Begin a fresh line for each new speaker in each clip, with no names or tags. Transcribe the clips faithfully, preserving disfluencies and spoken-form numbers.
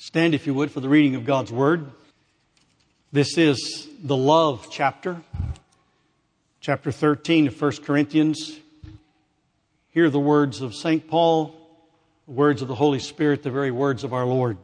Stand, if you would, for the reading of God's Word. This is the love chapter, chapter thirteen of First Corinthians. Hear the words of Saint Paul, the words of the Holy Spirit, the very words of our Lord.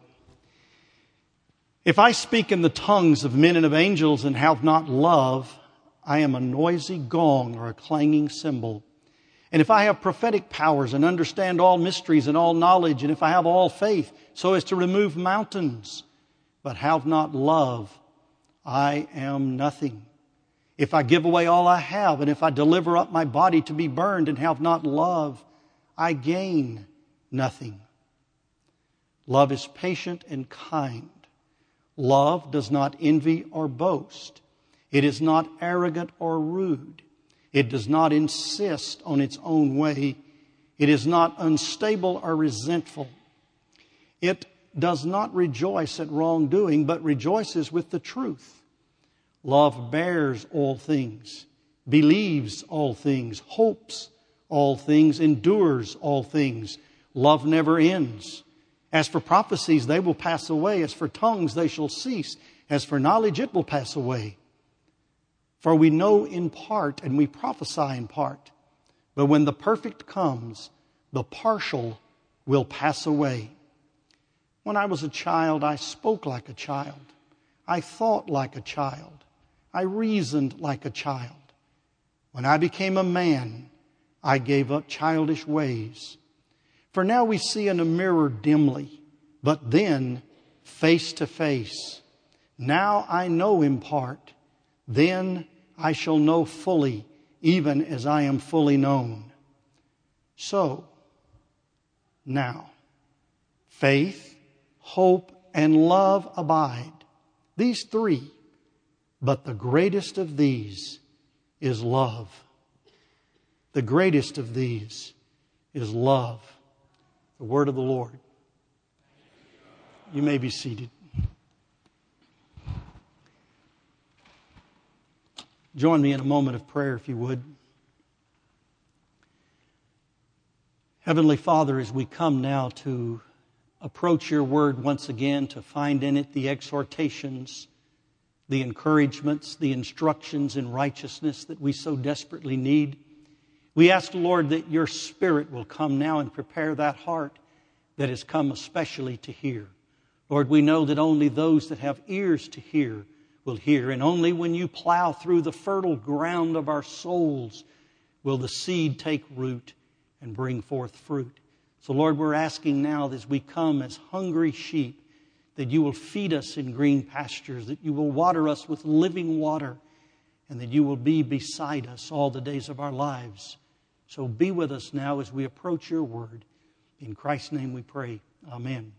If I speak in the tongues of men and of angels and have not love, I am a noisy gong or a clanging cymbal. And if I have prophetic powers and understand all mysteries and all knowledge, and if I have all faith so as to remove mountains, but have not love, I am nothing. If I give away all I have, and if I deliver up my body to be burned and have not love, I gain nothing. Love is patient and kind. Love does not envy or boast. It is not arrogant or rude. It does not insist on its own way. It is not unstable or resentful. It does not rejoice at wrongdoing, but rejoices with the truth. Love bears all things, believes all things, hopes all things, endures all things. Love never ends. As for prophecies, they will pass away. As for tongues, they shall cease. As for knowledge, it will pass away. For we know in part and we prophesy in part. But when the perfect comes, the partial will pass away. When I was a child, I spoke like a child. I thought like a child. I reasoned like a child. When I became a man, I gave up childish ways. For now we see in a mirror dimly, but then face to face. Now I know in part. Then I shall know fully, even as I am fully known. So, now, faith, hope, and love abide. These three. But the greatest of these is love. The greatest of these is love. The word of the Lord. You may be seated. Join me in a moment of prayer, if you would. Heavenly Father, as we come now to approach your word once again, to find in it the exhortations, the encouragements, the instructions in righteousness that we so desperately need, we ask, Lord, that your Spirit will come now and prepare that heart that has come especially to hear. Lord, we know that only those that have ears to hear will hear, and only when you plow through the fertile ground of our souls will the seed take root and bring forth fruit. So, Lord, we're asking now as we come as hungry sheep that you will feed us in green pastures, that you will water us with living water, and that you will be beside us all the days of our lives. So be with us now as we approach your word. In Christ's name we pray. Amen.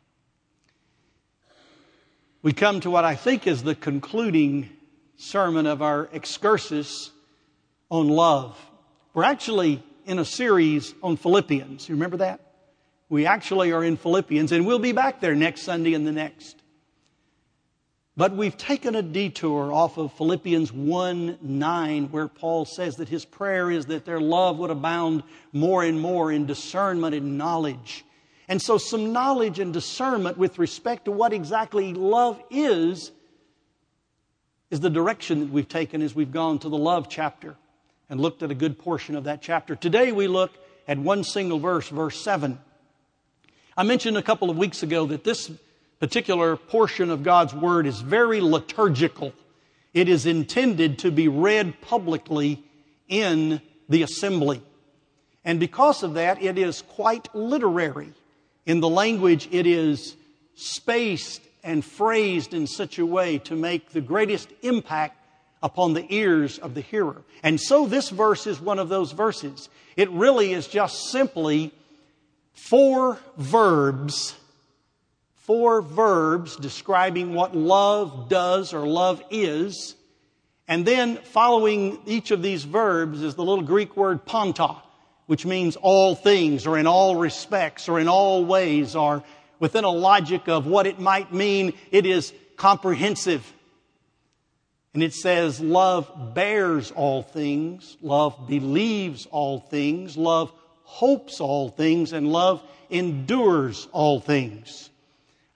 We come to what I think is the concluding sermon of our excursus on love. We're actually in a series on Philippians. You remember that? We actually are in Philippians, and we'll be back there next Sunday and the next. But we've taken a detour off of Philippians one nine, where Paul says that his prayer is that their love would abound more and more in discernment and knowledge. And so some knowledge and discernment with respect to what exactly love is, is the direction that we've taken as we've gone to the love chapter and looked at a good portion of that chapter. Today we look at one single verse, verse seven. I mentioned a couple of weeks ago that this particular portion of God's Word is very liturgical. It is intended to be read publicly in the assembly. And because of that, it is quite literary. In the language, it is spaced and phrased in such a way to make the greatest impact upon the ears of the hearer. And so this verse is one of those verses. It really is just simply four verbs, four verbs describing what love does or love is. And then following each of these verbs is the little Greek word panta, which means all things or in all respects or in all ways or within a logic of what it might mean. It is comprehensive. And it says love bears all things, love believes all things, love hopes all things, and love endures all things.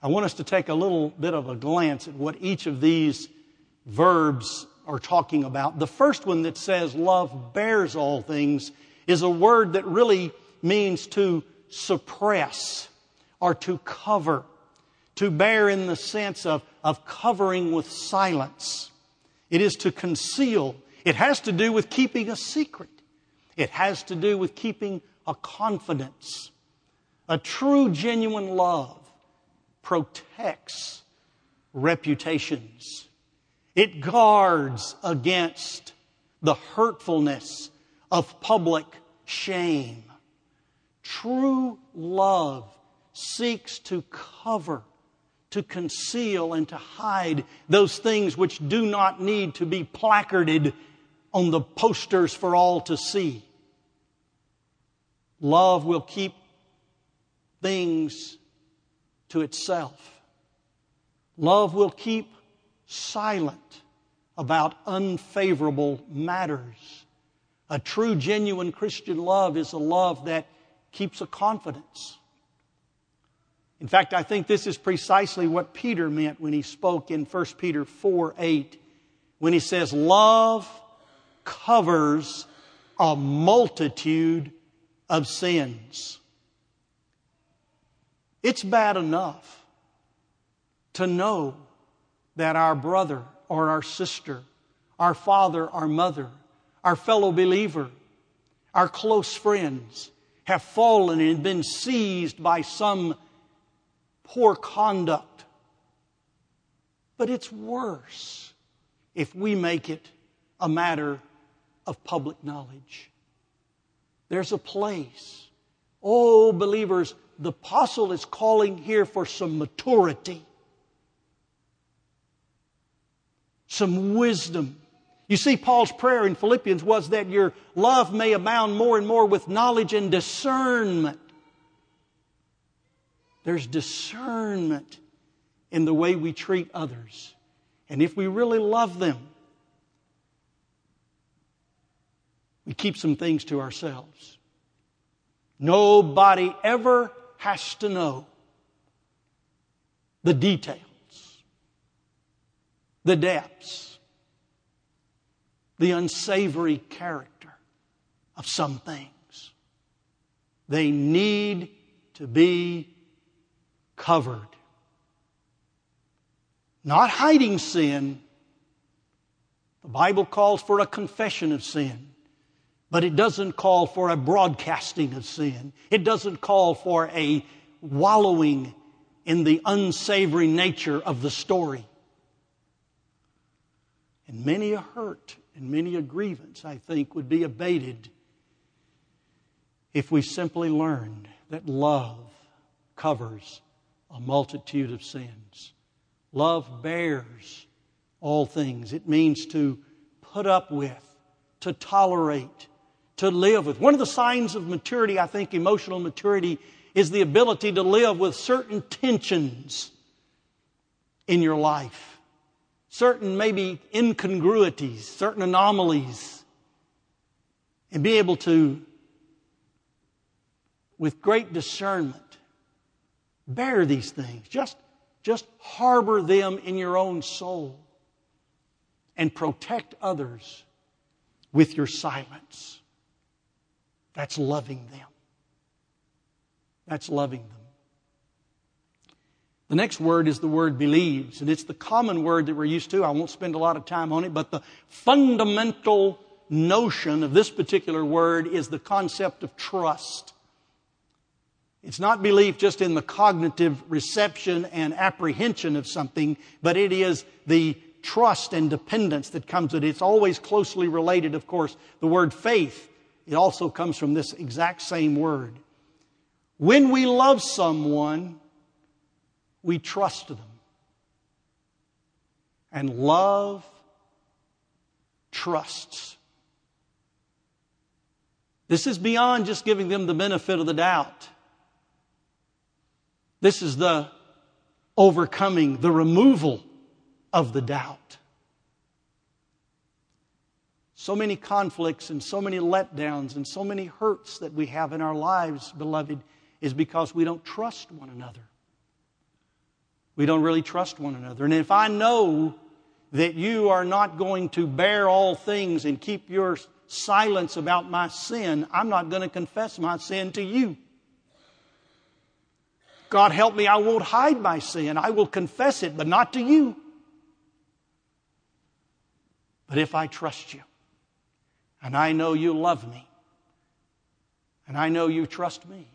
I want us to take a little bit of a glance at what each of these verbs are talking about. The first one that says love bears all things is a word that really means to suppress or to cover. To bear in the sense of, of covering with silence. It is to conceal. It has to do with keeping a secret. It has to do with keeping a confidence. A true, genuine love protects reputations. It guards against the hurtfulness of public shame. True love seeks to cover, to conceal, and to hide those things which do not need to be placarded on the posters for all to see. Love will keep things to itself. Love will keep silent about unfavorable matters. A true, genuine Christian love is a love that keeps a confidence. In fact, I think this is precisely what Peter meant when he spoke in First Peter four eight, when he says, love covers a multitude of sins. It's bad enough to know that our brother or our sister, our father, our mother, our fellow believer, our close friends have fallen and been seized by some poor conduct. But it's worse if we make it a matter of public knowledge. There's a place. Oh, believers, the apostle is calling here for some maturity. Some wisdom. You see, Paul's prayer in Philippians was that your love may abound more and more with knowledge and discernment. There's discernment in the way we treat others. And if we really love them, we keep some things to ourselves. Nobody ever has to know the details, the depths, the unsavory character of some things. They need to be covered. Not hiding sin. The Bible calls for a confession of sin. But it doesn't call for a broadcasting of sin. It doesn't call for a wallowing in the unsavory nature of the story. And many a hurt and many a grievance, I think, would be abated if we simply learned that love covers a multitude of sins. Love bears all things. It means to put up with, to tolerate, to live with. One of the signs of maturity, I think, emotional maturity, is the ability to live with certain tensions in your life. Certain maybe incongruities, certain anomalies. And be able to, with great discernment, bear these things. Just, just harbor them in your own soul. And protect others with your silence. That's loving them. That's loving them. The next word is the word believes, and it's the common word that we're used to. I won't spend a lot of time on it, but the fundamental notion of this particular word is the concept of trust. It's not belief just in the cognitive reception and apprehension of something, but it is the trust and dependence that comes with it. It's always closely related, of course. The word faith, it also comes from this exact same word. When we love someone, we trust them. And love trusts. This is beyond just giving them the benefit of the doubt. This is the overcoming, the removal of the doubt. So many conflicts and so many letdowns and so many hurts that we have in our lives, beloved, is because we don't trust one another. We don't really trust one another. And if I know that you are not going to bear all things and keep your silence about my sin, I'm not going to confess my sin to you. God help me, I won't hide my sin. I will confess it, but not to you. But if I trust you, and I know you love me, and I know you trust me,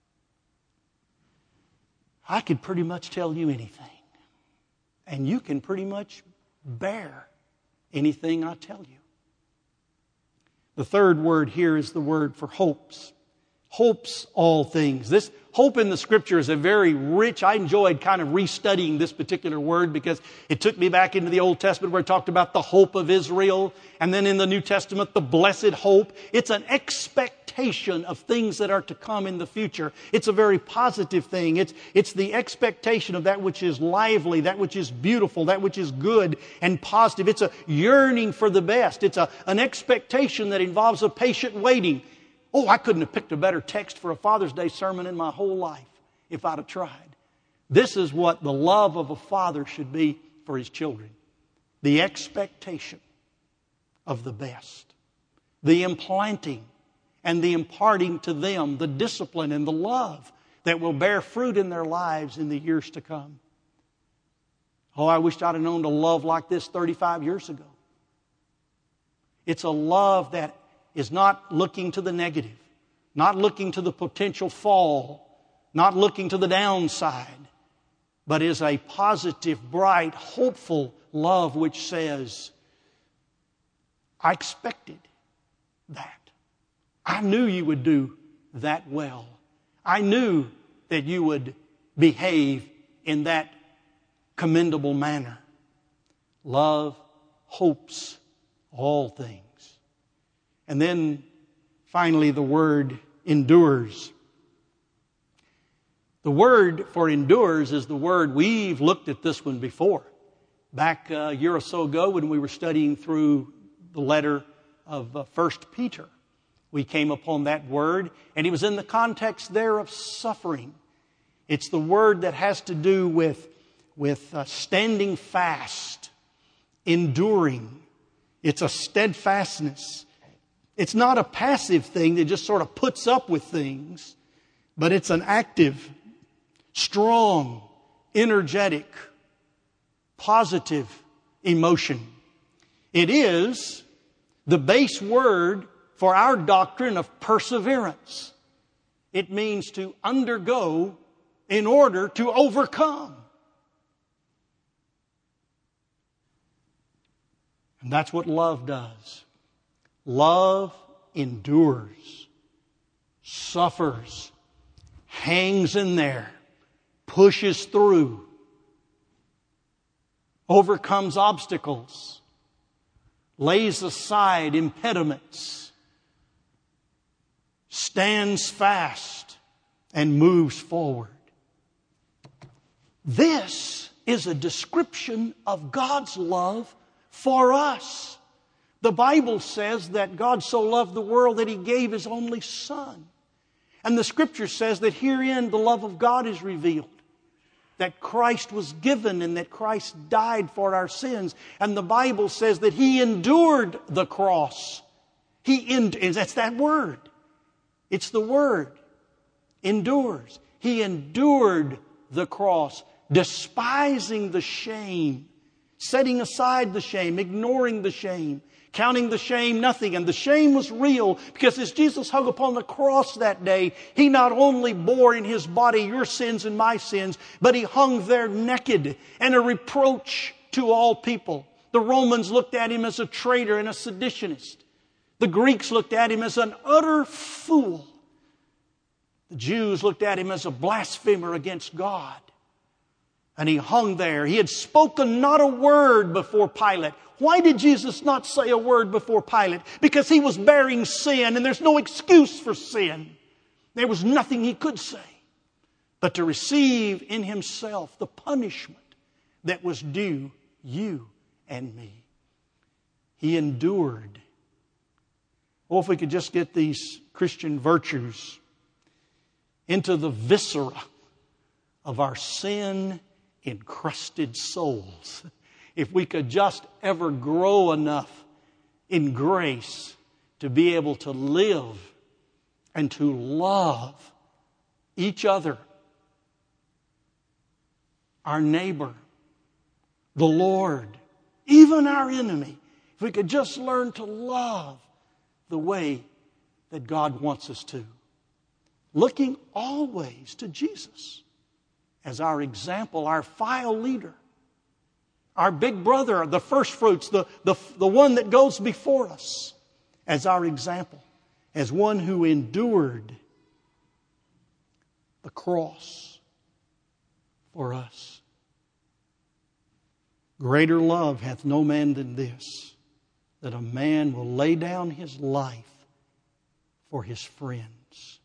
I could pretty much tell you anything. And you can pretty much bear anything I tell you. The third word here is the word for hopes. Hopes all things. This hope in the Scripture is a very rich, I enjoyed kind of restudying this particular word because it took me back into the Old Testament where it talked about the hope of Israel. And then in the New Testament, the blessed hope. It's an expectation of things that are to come in the future. It's a very positive thing. It's, it's the expectation of that which is lively, that which is beautiful, that which is good and positive. It's a yearning for the best. It's a, an expectation that involves a patient waiting. Oh, I couldn't have picked a better text for a Father's Day sermon in my whole life if I'd have tried. This is what the love of a father should be for his children. The expectation of the best. The implanting and the imparting to them the discipline and the love that will bear fruit in their lives in the years to come. Oh, I wished I'd have known to love like this thirty-five years ago. It's a love that is not looking to the negative, not looking to the potential fall, not looking to the downside, but is a positive, bright, hopeful love which says, I expected that. I knew you would do that well. I knew that you would behave in that commendable manner. Love hopes all things. And then finally the word endures. The word for endures is the word, we've looked at this one before. Back a year or so ago when we were studying through the letter of uh, First Peter. We came upon that word, and it was in the context there of suffering. It's the word that has to do with, with uh, standing fast, enduring. It's a steadfastness. It's not a passive thing that just sort of puts up with things, but it's an active, strong, energetic, positive emotion. It is the base word for our doctrine of perseverance. It means to undergo in order to overcome. And that's what love does. Love endures, suffers, hangs in there, pushes through, overcomes obstacles, lays aside impediments, stands fast, and moves forward. This is a description of God's love for us. The Bible says that God so loved the world that He gave His only Son. And the Scripture says that herein the love of God is revealed. That Christ was given and that Christ died for our sins. And the Bible says that He endured the cross. He endured, that's that word. It's the word. Endures. He endured the cross, despising the shame, setting aside the shame, ignoring the shame, counting the shame nothing. And the shame was real because as Jesus hung upon the cross that day, He not only bore in His body your sins and my sins, but He hung there naked and a reproach to all people. The Romans looked at Him as a traitor and a seditionist. The Greeks looked at Him as an utter fool. The Jews looked at Him as a blasphemer against God. And He hung there. He had spoken not a word before Pilate. Why did Jesus not say a word before Pilate? Because He was bearing sin, and there's no excuse for sin. There was nothing He could say but to receive in Himself the punishment that was due you and me. He endured. Oh, if we could just get these Christian virtues into the viscera of our sin encrusted souls. If we could just ever grow enough in grace to be able to live and to love each other, our neighbor, the Lord, even our enemy. If we could just learn to love the way that God wants us to. Looking always to Jesus as our example, our file leader, our big brother, the first fruits, the, the, the one that goes before us as our example, as one who endured the cross for us. Greater love hath no man than this, that a man will lay down his life for his friends.